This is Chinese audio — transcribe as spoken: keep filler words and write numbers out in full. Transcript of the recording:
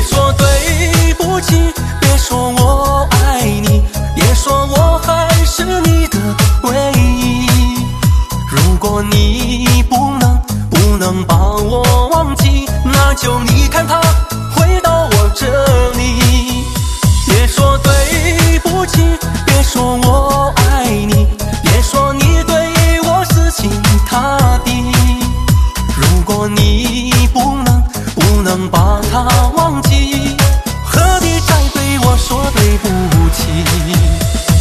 说对不起，别说我爱你，别说我还是你的唯一。如果你不能不能把我忘记，那就离开他，回到我这里。别说对不起，别说我爱你，别说你对我死心塌地。如果你不能不能把他忘记，